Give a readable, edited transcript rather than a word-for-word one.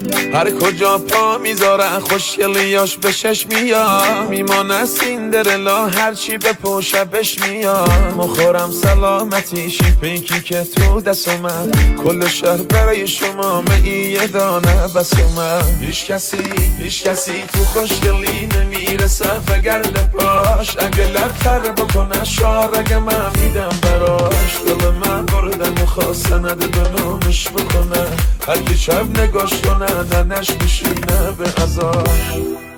هر کجا پا میذاره خوشگلیاش به چشم میاد، میمانه سیندرلا هرچی به پوشبش میاد. مخورم سلامتیشی پیکی که تو دست اومد، کل شهر برای شما یه دانه بس اومد. هیچ کسی تو خوشگلی نمیرسه فگر لپاش، اگه لبتر بکنه شار اگه من میدم براش. دل من بردن خواست نده دنومش بکنه، هر کی شب نگاش کنه ننش میشینه به ازاش.